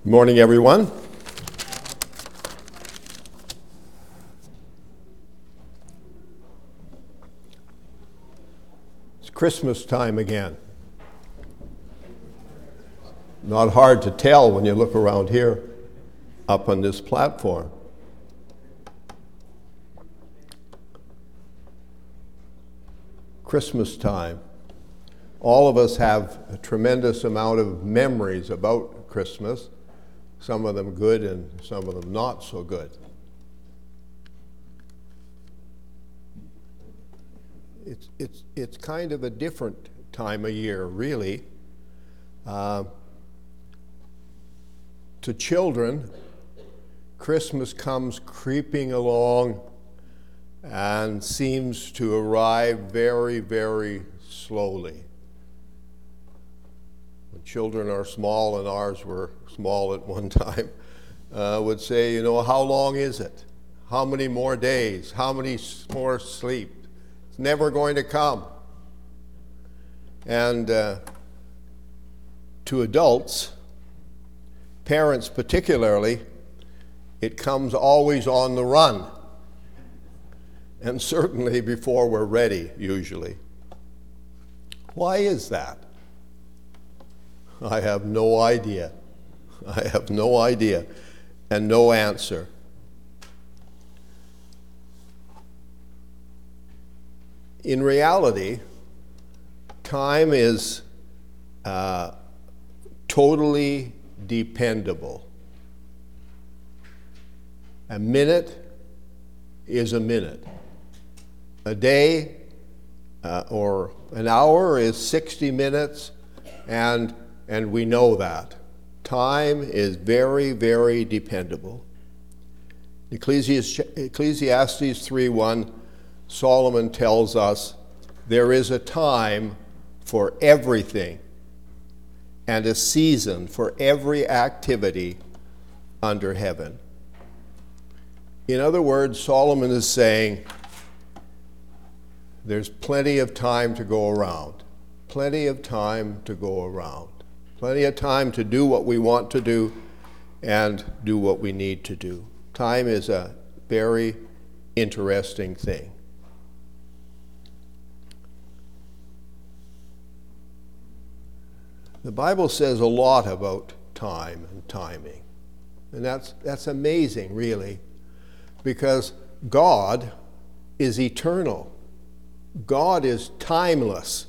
Good morning, everyone. It's Christmas time again. Not hard to tell when you look around here up on this platform. Christmas time. All of us have a tremendous amount of memories about Christmas. Some of them good and some of them not so good. It's kind of a different time of year, really. To children, Christmas comes creeping along and seems to arrive very, very slowly. When children are small, and ours were small at one time, would say, how long is it? How many more days? How many more sleep? It's never going to come. And to adults, parents particularly, it comes always on the run. And certainly before we're ready, usually. Why is that? I have no idea. I have no idea and no answer. In reality, time is totally dependable. A minute is a minute. A day or an hour is 60 minutes, and we know that. Time is very, very dependable. Ecclesiastes 3:1, Solomon tells us, there is a time for everything and a season for every activity under heaven. In other words, Solomon is saying, there's plenty of time to go around. Plenty of time to go around. Plenty of time to do what we want to do and do what we need to do. Time is a very interesting thing. The Bible says a lot about time and timing. And that's amazing, really, because God is eternal. God is timeless.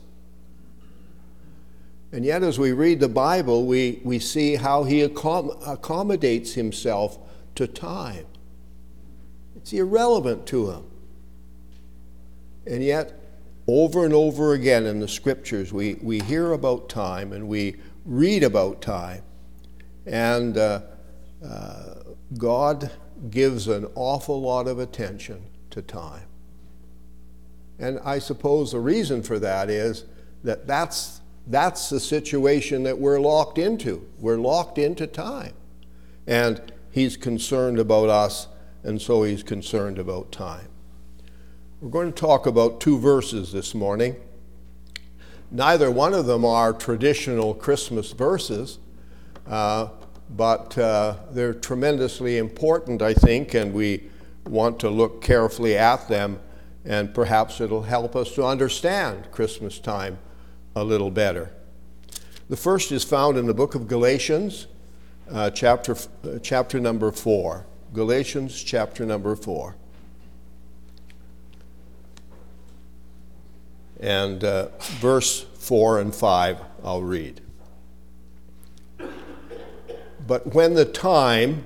And yet as we read the Bible, we see how he accommodates himself to time. It's irrelevant to him. And yet, over and over again in the scriptures, we hear about time and we read about time. And God gives an awful lot of attention to time. And I suppose the reason for that is that that's the situation that we're locked into. We're locked into time. And he's concerned about us, and so he's concerned about time. We're going to talk about two verses this morning. Neither one of them are traditional Christmas verses, but they're tremendously important, I think, and we want to look carefully at them, and perhaps it'll help us to understand Christmas time a little better. The first is found in the book of Galatians, chapter number 4. Galatians chapter number 4. And verse 4 and 5 I'll read. But when the time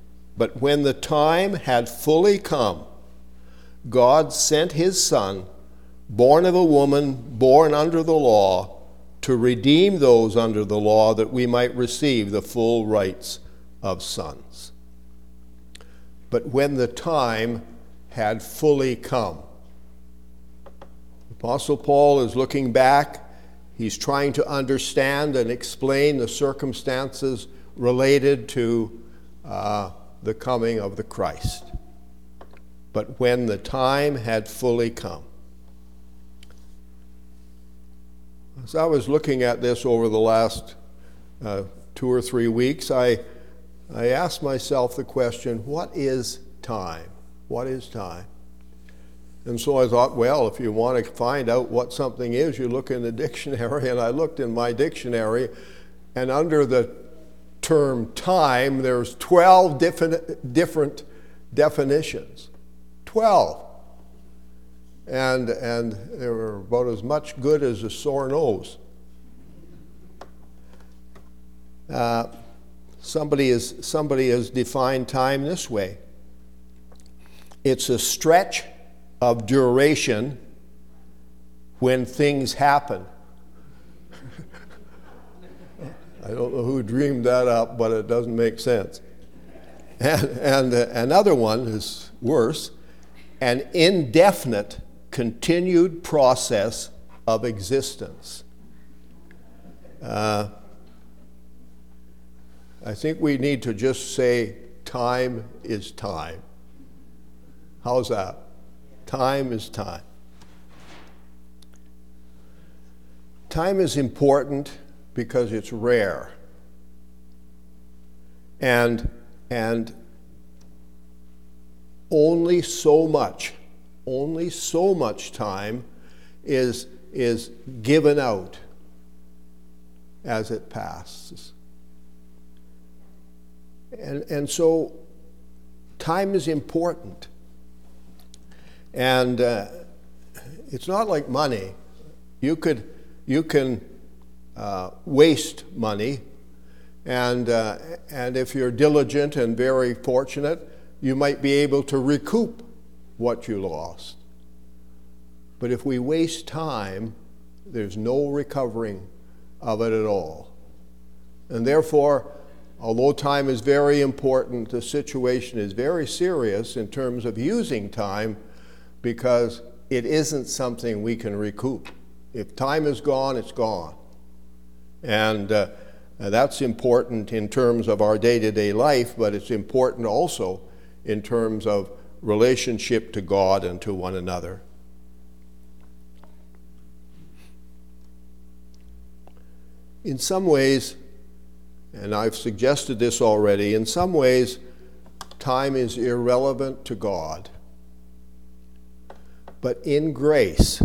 had fully come, God sent his Son, born of a woman, born under the law, to redeem those under the law, that we might receive the full rights of sons. But when the time had fully come. Apostle Paul is looking back. He's trying to understand and explain the circumstances related to the coming of the Christ. But when the time had fully come. As I was looking at this over the last 2 or 3 weeks, I I asked myself the question, what is time? What is time? And so I thought, well, if you want to find out what something is, you look in the dictionary. And I looked in my dictionary, and under the term time, there's 12 different definitions. 12. And they were about as much good as a sore nose. Somebody has defined time this way. It's a stretch of duration when things happen. I don't know who dreamed that up, but it doesn't make sense. And another one is worse, an indefinite continued process of existence. I think we need to just say time is time. How's that? Time is time. Time is important because it's rare. And only so much time is given out as it passes. And so time is important. And it's not like money. You can waste money, and if you're diligent and very fortunate, you might be able to recoup what you lost. But if we waste time, there's no recovering of it at all. And therefore, although time is very important, the situation is very serious in terms of using time, because it isn't something we can recoup. If time is gone, it's gone. And that's important in terms of our day-to-day life, but it's important also in terms of relationship to God and to one another. In some ways, and I've suggested this already, in some ways, time is irrelevant to God. But in grace,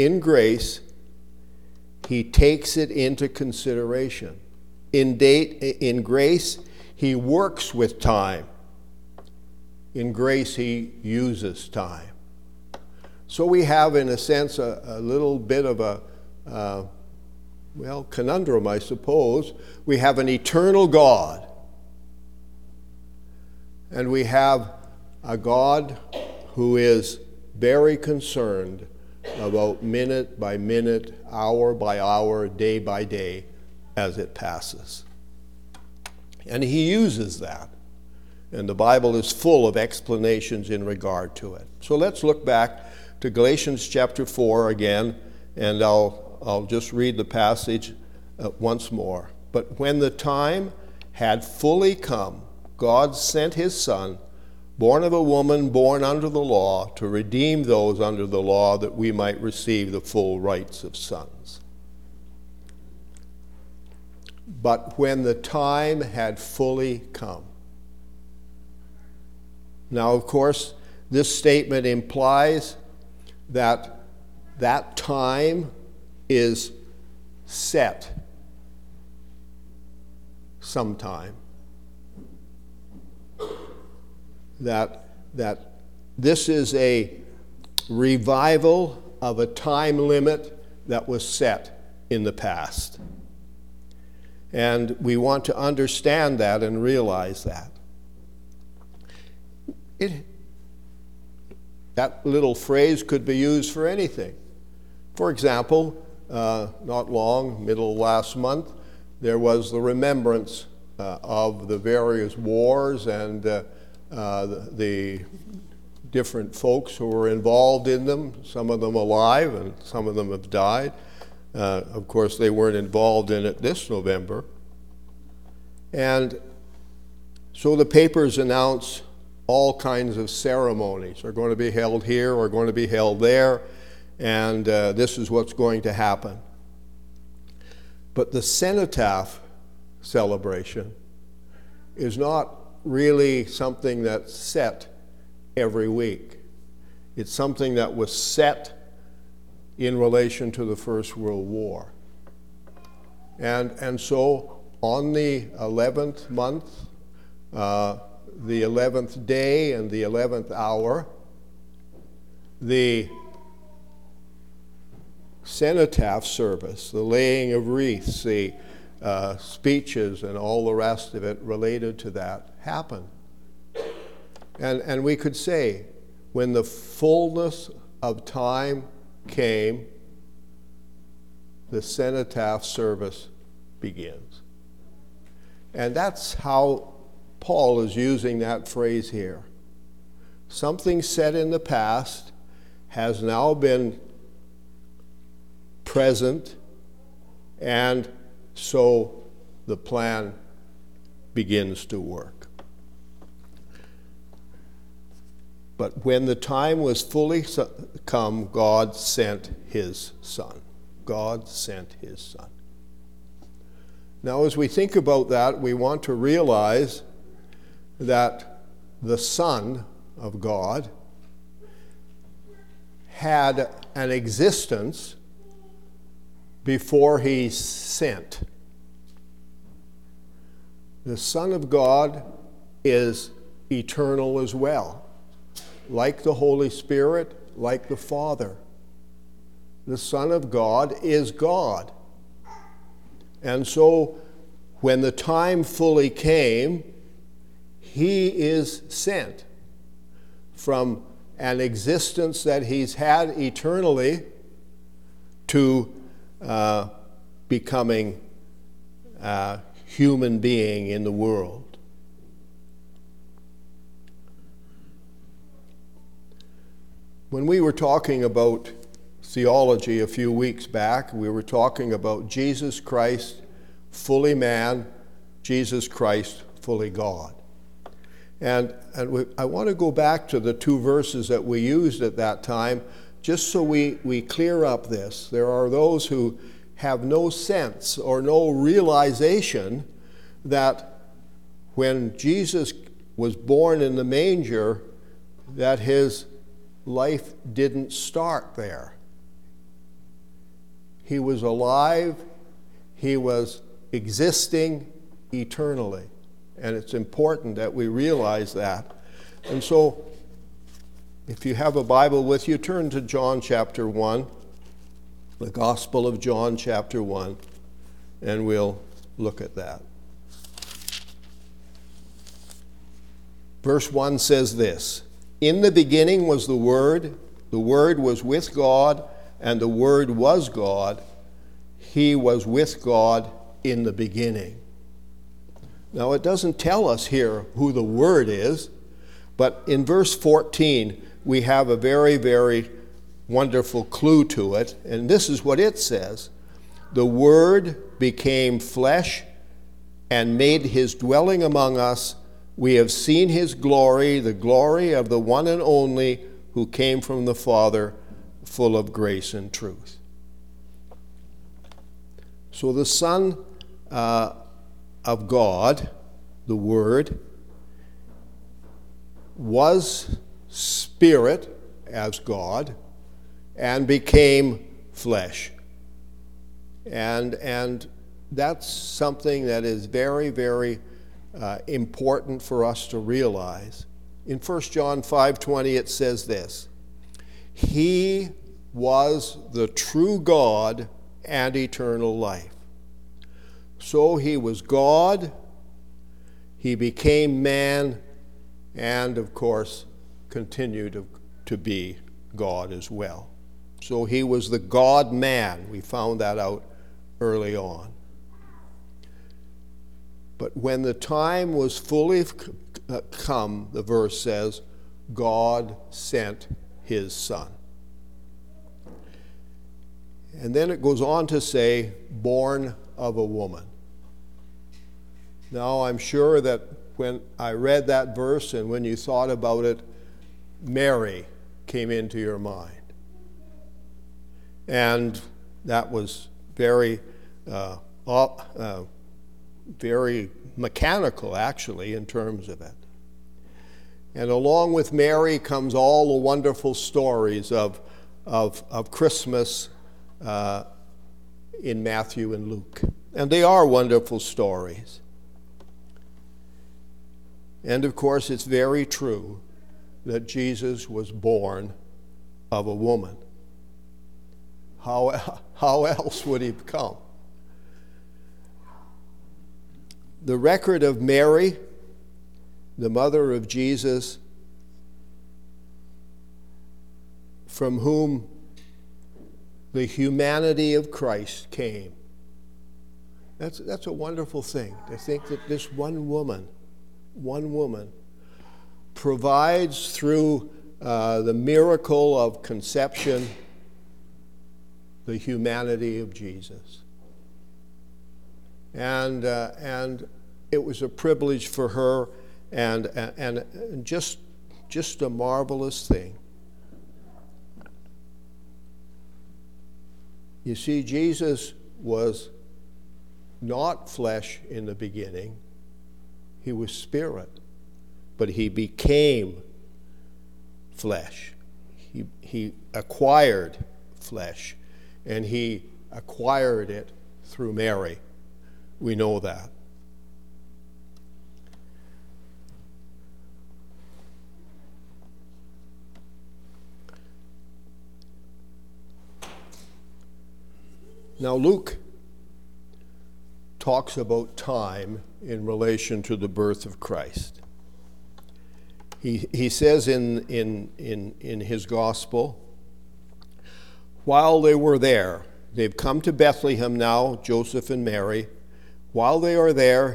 He takes it into consideration. In grace, He works with time. In grace, He uses time. So we have, in a sense, a little bit of a conundrum, I suppose. We have an eternal God, and we have a God who is very concerned about minute by minute, hour by hour, day by day as it passes. And He uses that. And the Bible is full of explanations in regard to it. So let's look back to Galatians chapter 4 again, and I'll just read the passage once more. But when the time had fully come, God sent His Son, born of a woman, born under the law, to redeem those under the law, that we might receive the full rights of sons. But when the time had fully come. Now, of course, this statement implies that that time is set sometime. That this is a revival of a time limit that was set in the past. And we want to understand that and realize that. That little phrase could be used for anything. For example, not long, middle of last month, there was the remembrance of the various wars and the different folks who were involved in them, some of them alive and some of them have died. Of course, they weren't involved in it this November. And so the papers announce all kinds of ceremonies are going to be held here or going to be held there, and this is what's going to happen. But the cenotaph celebration is not really something that's set every week. It's something that was set in relation to the First World War. And so on the 11th month, the 11th day and the 11th hour, the cenotaph service, the laying of wreaths, the speeches and all the rest of it related to that happened. And we could say, when the fullness of time came, the cenotaph service begins. And that's how Paul is using that phrase here. Something said in the past has now been present, and so the plan begins to work. But when the time was fully come, God sent his Son. God sent his Son. Now, as we think about that, we want to realize that the Son of God had an existence before he's sent. The Son of God is eternal as well, like the Holy Spirit, like the Father. The Son of God is God. And so when the time fully came, he is sent from an existence that he's had eternally to becoming a human being in the world. When we were talking about theology a few weeks back, we were talking about Jesus Christ, fully man, Jesus Christ, fully God. And I want to go back to the two verses that we used at that time, just so we clear up this. There are those who have no sense or no realization that when Jesus was born in the manger, that his life didn't start there. He was alive, he was existing eternally. And it's important that we realize that. And so, if you have a Bible with you, turn to John chapter 1, the Gospel of John chapter 1, and we'll look at that. Verse 1 says this: "In the beginning was the Word was with God, and the Word was God. He was with God in the beginning." Now, it doesn't tell us here who the Word is, but in verse 14, we have a very, very wonderful clue to it, and this is what it says: "The Word became flesh and made his dwelling among us. We have seen his glory, the glory of the one and only who came from the Father, full of grace and truth." So the Son of God, the Word, was spirit as God and became flesh. And that's something that is very, very important for us to realize. In 1 John 5:20 it says this: "He was the true God and eternal life." So he was God, he became man, and of course continued to be God as well. So he was the God-man. We found that out early on. But when the time was fully come, the verse says, God sent his Son. And then it goes on to say, born of a woman. Now, I'm sure that when I read that verse and when you thought about it, Mary came into your mind. And that was very very mechanical, actually, in terms of it. And along with Mary comes all the wonderful stories of Christmas in Matthew and Luke. And they are wonderful stories. And of course, it's very true that Jesus was born of a woman. How else would he come? The record of Mary, the mother of Jesus, from whom the humanity of Christ came. That's a wonderful thing, to think that this one woman provides through the miracle of conception the humanity of Jesus. And it was a privilege for her, and just a marvelous thing. You see, Jesus was not flesh in the beginning. He was spirit, but he became flesh. He acquired flesh, and he acquired it through Mary. We know that. Now, Luke talks about time in relation to the birth of Christ. He says in his gospel, while they were there, they've come to Bethlehem now, Joseph and Mary. While they are there,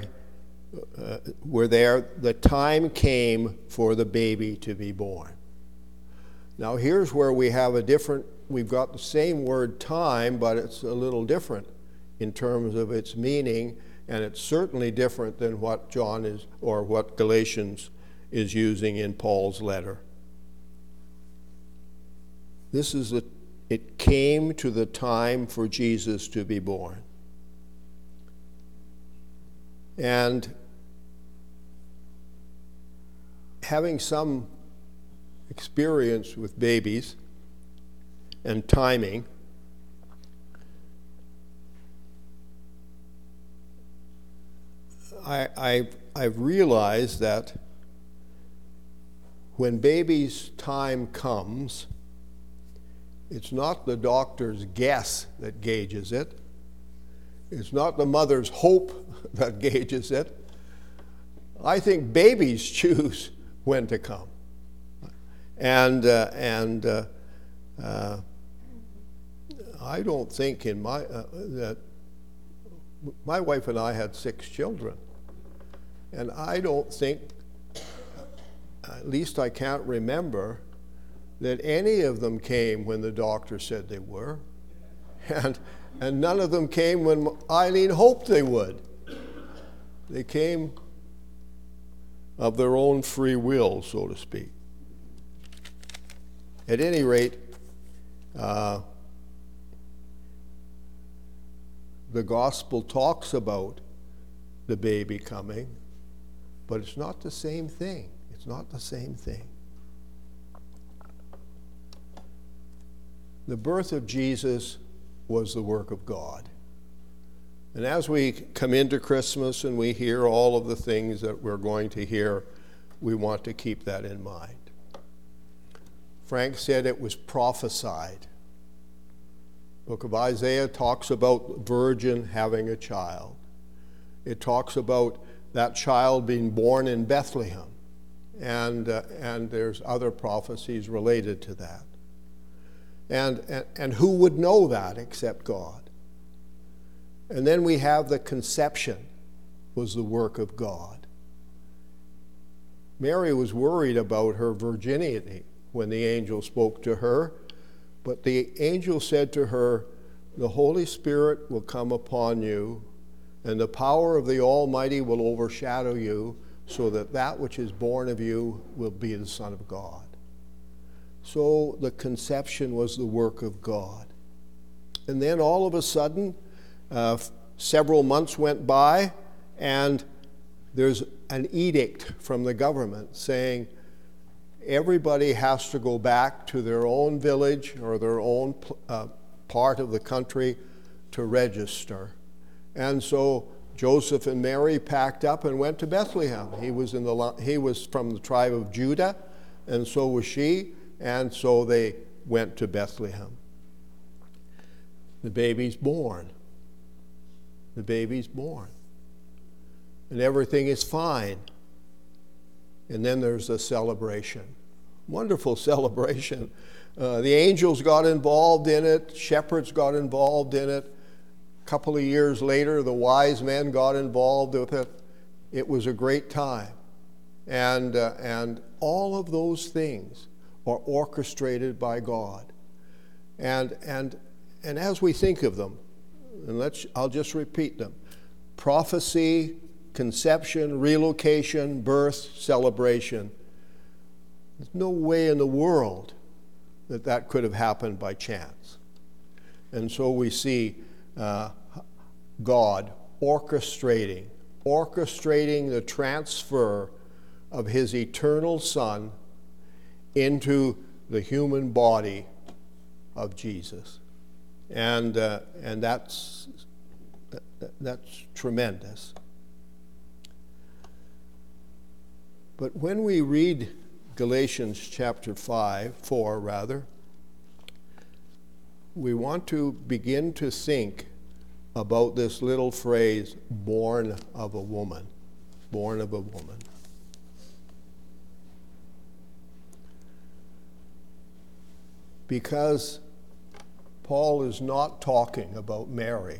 the time came for the baby to be born. Now here's where we have we've got the same word time, but it's a little different in terms of its meaning, and it's certainly different than what John is, or what Galatians is using in Paul's letter. It came to the time for Jesus to be born. And having some experience with babies and timing, I've realized that when baby's time comes, it's not the doctor's guess that gauges it. It's not the mother's hope that gauges it. I think babies choose when to come. And I don't think that my wife and I had 6 children. And I don't think, at least I can't remember, that any of them came when the doctor said they were. And none of them came when Eileen hoped they would. They came of their own free will, so to speak. At any rate, the gospel talks about the baby coming, but it's not the same thing. It's not the same thing. The birth of Jesus was the work of God. And as we come into Christmas and we hear all of the things that we're going to hear, we want to keep that in mind. Frank said it was prophesied. The book of Isaiah talks about the virgin having a child. It talks about that child being born in Bethlehem. And there's other prophecies related to that. And who would know that except God? And then we have the conception was the work of God. Mary was worried about her virginity when the angel spoke to her, but the angel said to her, "The Holy Spirit will come upon you, and the power of the Almighty will overshadow you, so that that which is born of you will be the Son of God." So the conception was the work of God. And then all of a sudden, several months went by, And there's an edict from the government saying everybody has to go back to their own village or their own part of the country to register. And so Joseph and Mary packed up and went to Bethlehem. He was from the tribe of Judah, and so was she, and so they went to Bethlehem. The baby's born. The baby's born. And everything is fine. And then there's a celebration. Wonderful celebration. The angels got involved in it. Shepherds got involved in it. A couple of years later, the wise men got involved with it. It was a great time. And all of those things are orchestrated by God. And as we think of them, and I'll just repeat them: prophecy, conception, relocation, birth, celebration. There's no way in the world that could have happened by chance. And so we see God orchestrating the transfer of his eternal Son into the human body of Jesus. And that's tremendous. But when we read Galatians chapter 4, we want to begin to think about this little phrase, born of a woman. Born of a woman. Because Paul is not talking about Mary.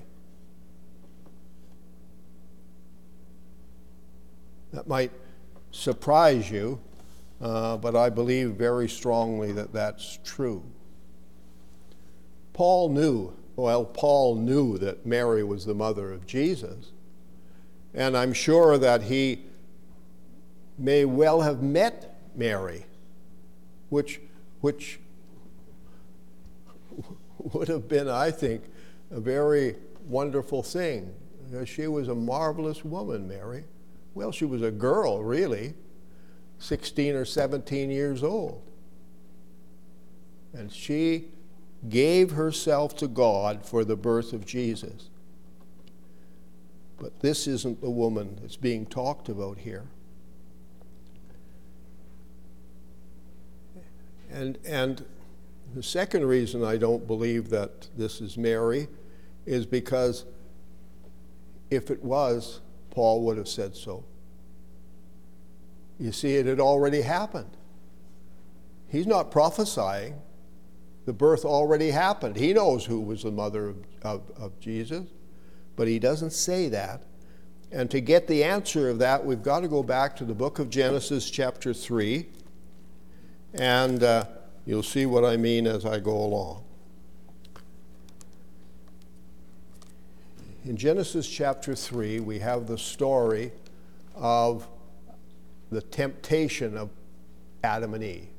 That might surprise you, but I believe very strongly that that's true. Paul knew that Mary was the mother of Jesus, and I'm sure that he may well have met Mary, which would have been, I think, a very wonderful thing. She was a marvelous woman, Mary. Well, she was a girl, really, 16 or 17 years old. And she gave herself to God for the birth of Jesus. But this isn't the woman that's being talked about here. And the second reason I don't believe that this is Mary is because if it was, Paul would have said so. You see, it had already happened. He's not prophesying. The birth already happened. He knows who was the mother of Jesus, but he doesn't say that. And to get the answer of that, we've got to go back to the book of Genesis chapter 3, and you'll see what I mean as I go along. In Genesis chapter 3, we have the story of the temptation of Adam and Eve.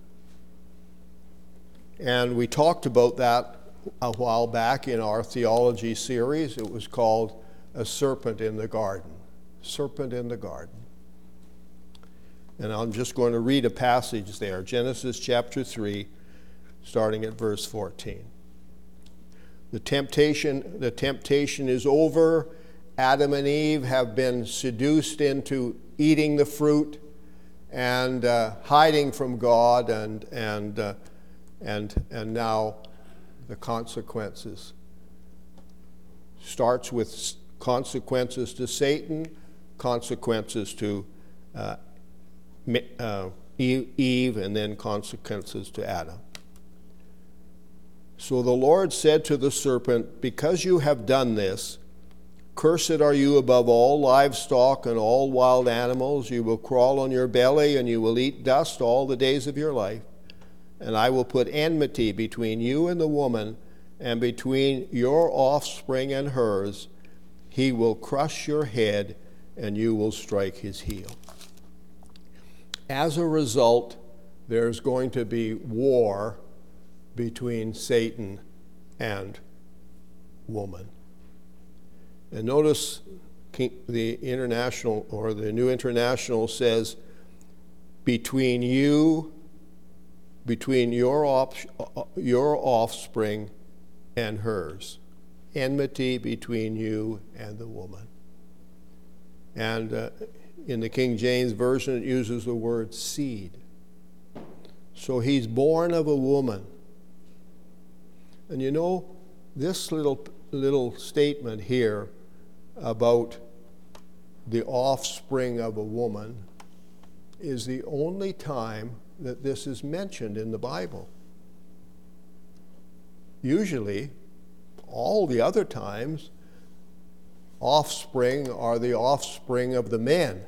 And we talked about that a while back in our theology series. It was called A Serpent in the Garden. Serpent in the Garden. And I'm just going to read a passage there, Genesis chapter 3, starting at verse 14. The temptation is over. Adam and Eve have been seduced into eating the fruit and hiding from God, and now the consequences. Starts with consequences to Satan, consequences to Eve, and then consequences to Adam. So the Lord said to the serpent, "Because you have done this, cursed are you above all livestock and all wild animals. You will crawl on your belly, and you will eat dust all the days of your life. And I will put enmity between you and the woman, and between your offspring and hers. He will crush your head, and you will strike his heel." As a result, there's going to be war between Satan and woman. And notice the International or the New International says, between your offspring and hers, enmity between you and the woman. And in the King James Version, it uses the word seed. So he's born of a woman. And you know, this little statement here about the offspring of a woman is the only time that this is mentioned in the Bible. Usually, all the other times, offspring are the offspring of the men.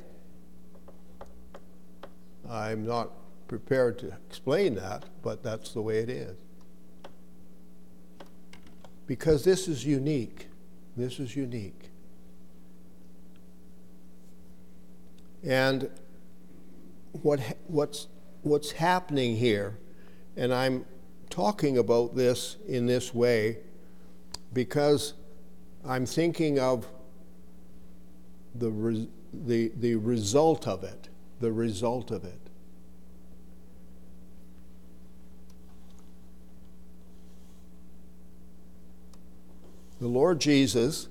I'm not prepared to explain that, but that's the way it is. Because this is unique. This is unique. And what's happening here, and I'm talking about this in this way because I'm thinking of the result of it, the result of it. The Lord Jesus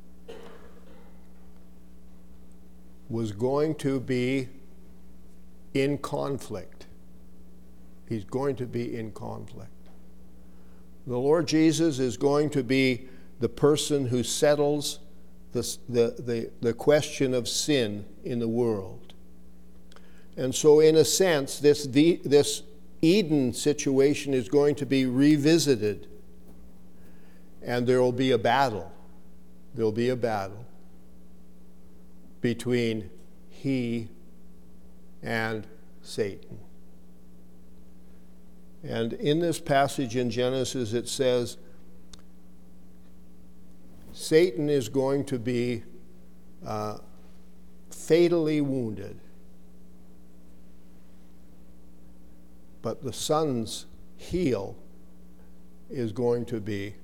was going to be in conflict. He's going to be in conflict. The Lord Jesus is going to be the person who settles the question of sin in the world. And so in a sense, this Eden situation is going to be revisited. And there will be a battle. There will be a battle between he and Satan. And in this passage in Genesis, it says, Satan is going to be fatally wounded. But the son's heel is going to be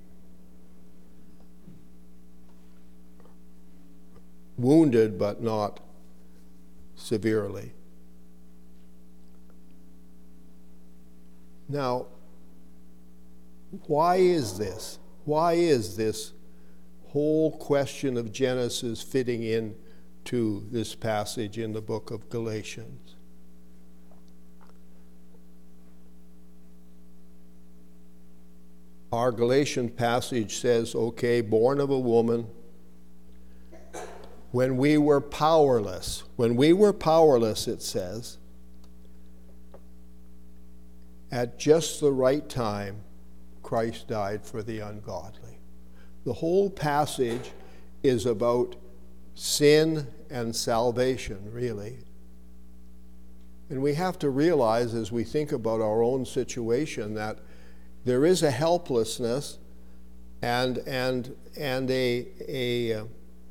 wounded, but not severely. Now, why is this? Why is this whole question of Genesis fitting in to this passage in the book of Galatians? Our Galatian passage says, okay, born of a woman, when we were powerless, it says, at just the right time, Christ died for the ungodly. The whole passage is about sin and salvation, really. And we have to realize as we think about our own situation that there is a helplessness and a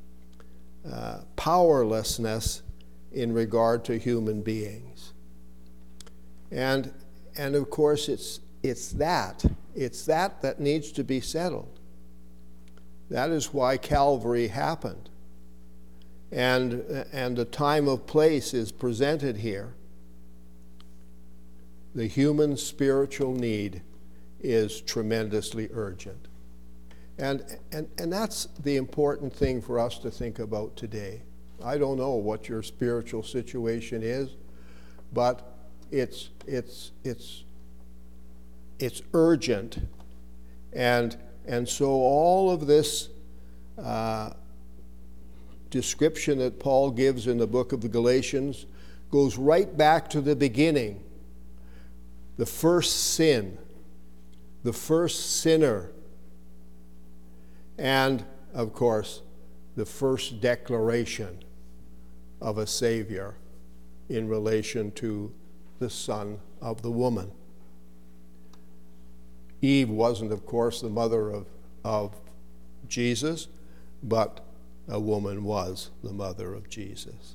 powerlessness in regard to human beings. And of course it's that needs to be settled. That is why Calvary happened. And the time of place is presented here. The human spiritual need is tremendously urgent. And that's the important thing for us to think about today. I don't know what your spiritual situation is, but it's urgent. And so all of this description that Paul gives in the book of the Galatians goes right back to the beginning. The first sin, the first sinner, and, of course, the first declaration of a Savior in relation to the son of the woman. Eve wasn't, of course, the mother of Jesus, but a woman was the mother of Jesus.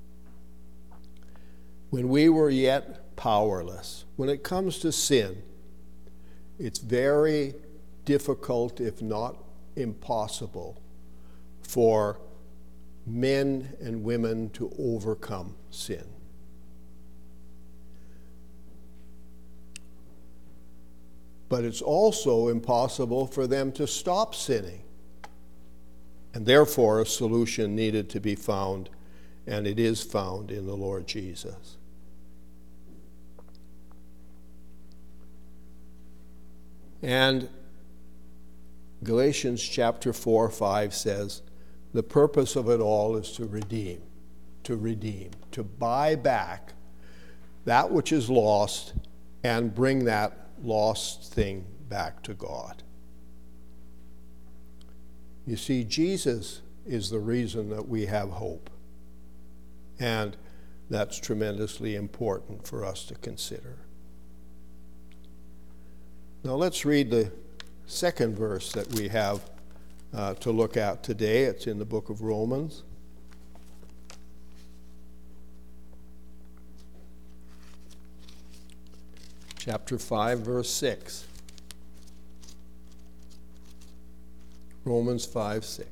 When we were yet powerless, when it comes to sin, it's very difficult, if not impossible, for men and women to overcome sin. But it's also impossible for them to stop sinning. And therefore, a solution needed to be found, and it is found in the Lord Jesus. And Galatians chapter 4-5 says, the purpose of it all is to redeem, to buy back that which is lost and bring that lost thing back to God. You see, Jesus is the reason that we have hope. And that's tremendously important for us to consider. Now let's read the second verse that we have to look at today. It's in the book of Romans. Chapter 5, verse 6. Romans 5:6.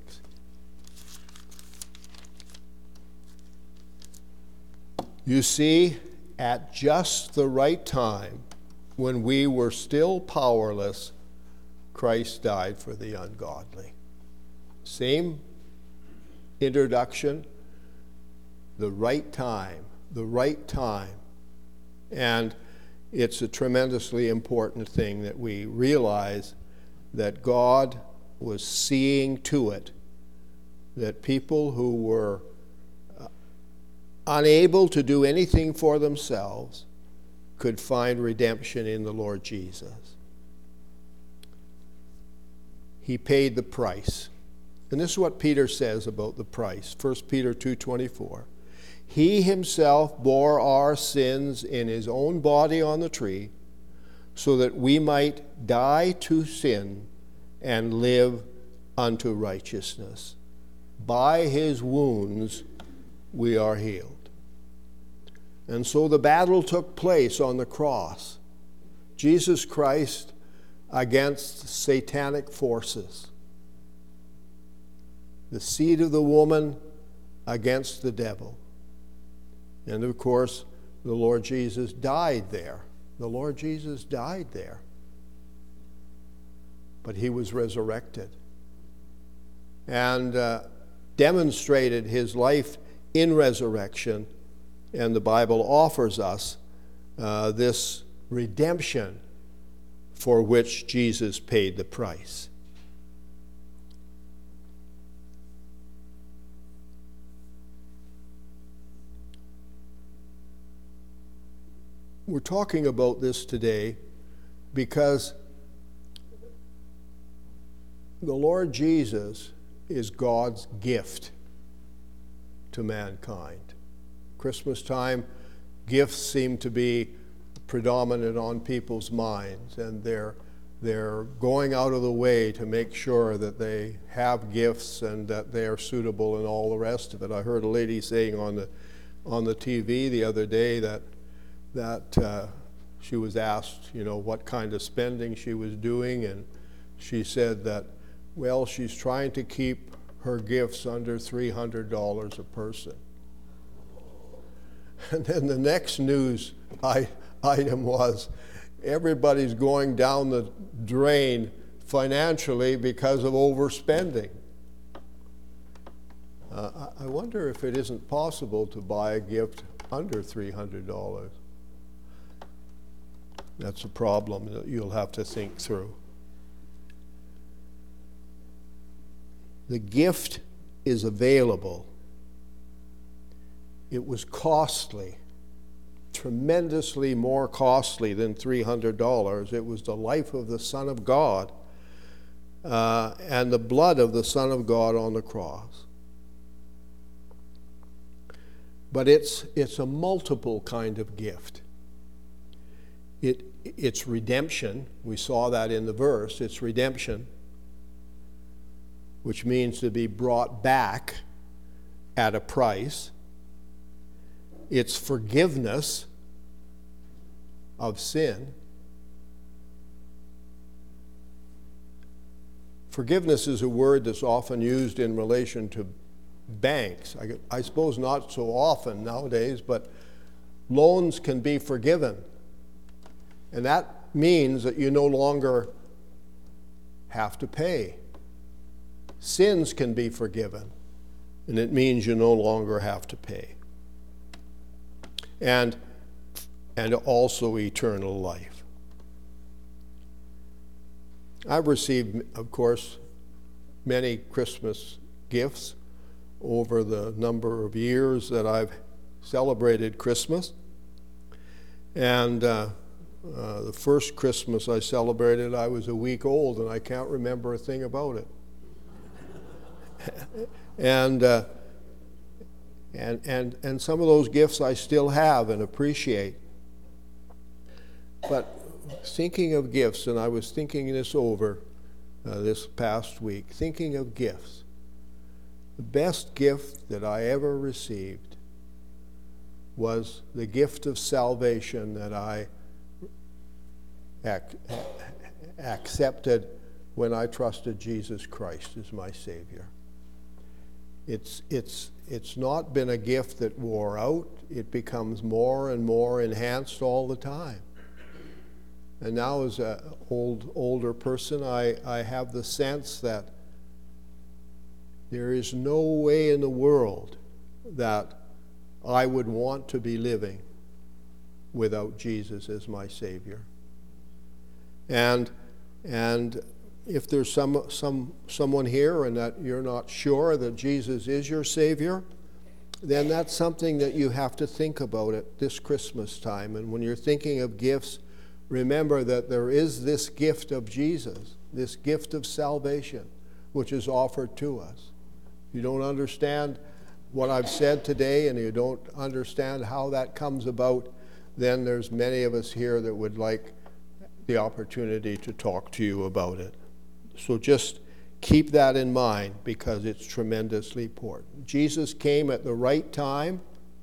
You see, at just the right time, when we were still powerless, Christ died for the ungodly. Same introduction, the right time, the right time. And it's a tremendously important thing that we realize that God was seeing to it that people who were unable to do anything for themselves could find redemption in the Lord Jesus. He paid the price. And this is what Peter says about the price. 1 Peter 2:24. He himself bore our sins in his own body on the tree, so that we might die to sin and live unto righteousness. By his wounds we are healed. And so the battle took place on the cross. Jesus Christ against satanic forces. The seed of the woman against the devil. And of course, the Lord Jesus died there. The Lord Jesus died there. But he was resurrected and demonstrated his life in resurrection. And the Bible offers us this redemption for which Jesus paid the price. We're talking about this today because the Lord Jesus is God's gift to mankind. Christmas time, gifts seem to be predominant on people's minds, and they're going out of the way to make sure that they have gifts and that they are suitable and all the rest of it. I heard a lady saying on the TV the other day that she was asked, what kind of spending she was doing, and she said that, well, she's trying to keep her gifts under $300 a person. And then the next news item was everybody's going down the drain financially because of overspending. I wonder if it isn't possible to buy a gift under $300. That's a problem that you'll have to think through. The gift is available. It was costly, tremendously more costly than $300. It was the life of the Son of God and the blood of the Son of God on the cross. But it's a multiple kind of gift. It's redemption. We saw that in the verse. It's redemption, which means to be brought back at a price. It's forgiveness of sin. Forgiveness is a word that's often used in relation to banks. I suppose not so often nowadays, but loans can be forgiven. And that means that you no longer have to pay. Sins can be forgiven, and it means you no longer have to pay. And also eternal life. I've received, of course, many Christmas gifts over the number of years that I've celebrated Christmas. And the first Christmas I celebrated, I was a week old, and I can't remember a thing about it. And some of those gifts I still have and appreciate. But thinking of gifts, and I was thinking this over this past week, thinking of gifts, the best gift that I ever received was the gift of salvation that I accepted when I trusted Jesus Christ as my Savior. It's not been a gift that wore out. It becomes more and more enhanced all the time. And now as an older person, I have the sense that there is no way in the world that I would want to be living without Jesus as my Savior. And if there's someone here and that you're not sure that Jesus is your Savior, then that's something that you have to think about at this Christmas time. And when you're thinking of gifts, remember that there is this gift of Jesus, this gift of salvation, which is offered to us. You don't understand what I've said today, and you don't understand how that comes about, then there's many of us here that would like the opportunity to talk to you about it. So just keep that in mind, because it's tremendously important. Jesus came at the right time.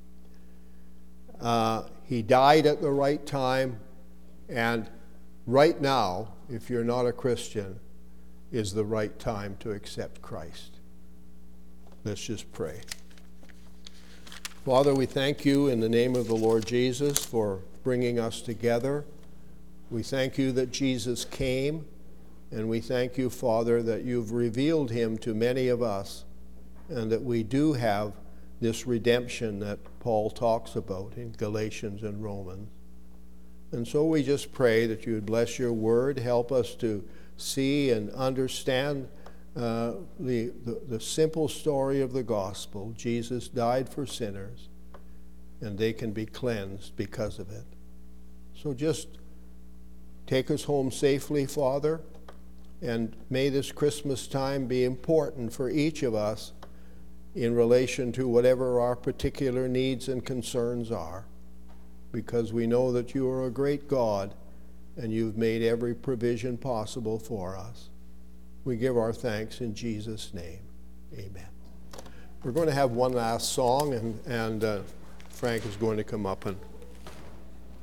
He died at the right time. And right now, if you're not a Christian, is the right time to accept Christ. Let's just pray. Father, we thank you in the name of the Lord Jesus for bringing us together. We thank you that Jesus came, and we thank you, Father, that you've revealed him to many of us, and that we do have this redemption that Paul talks about in Galatians and Romans. And so we just pray that you would bless your word, help us to see and understand the simple story of the gospel. Jesus died for sinners, and they can be cleansed because of it. So just take us home safely, Father, and may this Christmas time be important for each of us in relation to whatever our particular needs and concerns are, because we know that you are a great God and you've made every provision possible for us. We give our thanks in Jesus' name. Amen. We're going to have one last song, and Frank is going to come up and